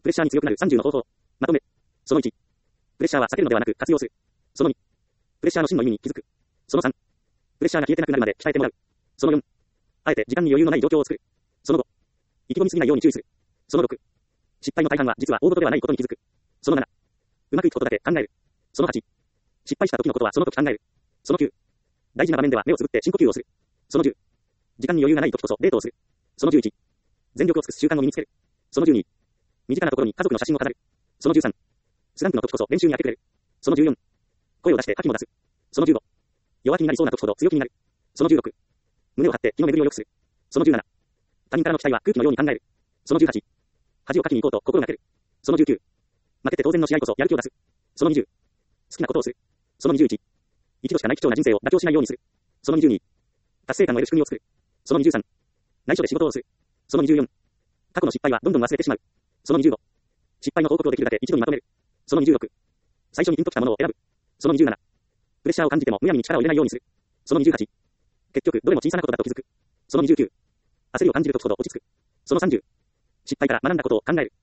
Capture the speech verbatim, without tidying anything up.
プレッシャーに強くなるさんじゅうの方法。まとめ。そのいち。プレッシャーは避けるのではなく活用する。そのに。プレッシャーの真の意味に気づく。そのさん。プレッシャーが消えてなくなるまで鍛えてもらう。そのよん。あえて時間に余裕のない状況を作る。そのご。意気込みすぎないように注意する。そのろく。失敗の大半は実は大事ではないことに気づく。そのなな。うまくいくことだけ考える。そのはち。失敗した時のことはその時考える。そのきゅう。大事な場面では目をつぶって深呼吸をする。そのじゅう。時間に余裕がない時こそデートをする。そのじゅういち。全力を尽くす習慣を身につける。そのじゅうに。身近なところに家族の写真を飾る。そのじゅうさん。スランプの時こそ練習にやってくれる。そのじゅうよん。声を出して書きも出す。そのじゅうご。弱気になりそうな時ほど強気になる。そのじゅうろく。胸を張って気の巡りを良くする。そのじゅうなな。他人からの期待は空気のように考える。そのじゅうはち。恥をかきに行こうと心がける。そのじゅうきゅう。負けて当然の試合こそやる気を出す。そのにじゅう。好きなことをする。そのにじゅういち。一度しかない貴重な人生を妥協しないようにする。そのにじゅうに。達成感を得る仕組みを作る。そのにじゅうさん。内緒で仕事をする。そのにじゅうよん。過去の失敗はどんどん忘れてしまう。そのにじゅうご。失敗の報告をできるだけ一度にまとめる。そのにじゅうろく。最初にピンときたものを選ぶ。そのにじゅうなな。プレッシャーを感じてもむやみに力を入れないようにする。そのにじゅうはち。結局どれも小さなことだと気づく。そのにじゅうきゅう。焦りを感じるときほど落ち着く。そのさんじゅう。失敗から学んだことを考える。